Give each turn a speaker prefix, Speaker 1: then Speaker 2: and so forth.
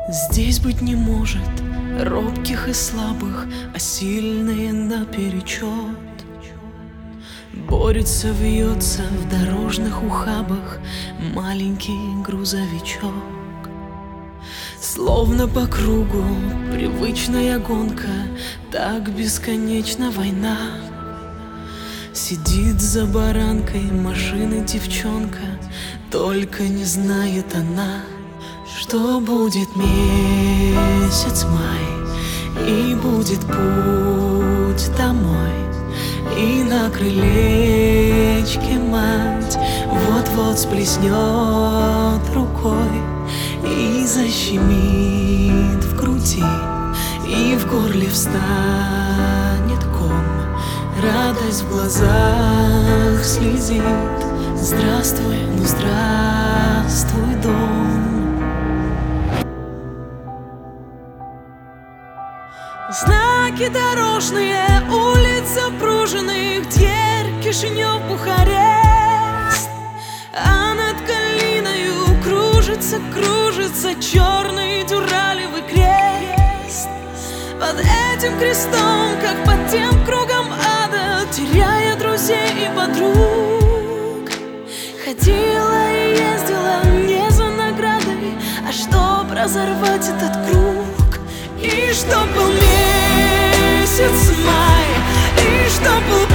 Speaker 1: Здесь быть не может робких и слабых, а сильные наперечет. Борется, вьется в дорожных ухабах маленький грузовичок. Словно по кругу привычная гонка, так бесконечна война. Сидит за баранкой машины девчонка, только не знает она, что будет месяц май, и будет путь домой. И на крылечке мать вот-вот сплеснет рукой и защемит в груди, и в горле встанет ком. Радость в глазах слезит. Здравствуй, ну здравствуй, дом. Знаки дорожные, улиц запруженных, дверь Кишинев, Бухарест. А над Калиною кружится черный дюралевый крест. Под этим крестом, как под тем кругом ада, теряя друзей и подруг, ходила и ездила не за наградой, а чтоб разорвать этот круг. И чтоб был месяц май, и чтоб был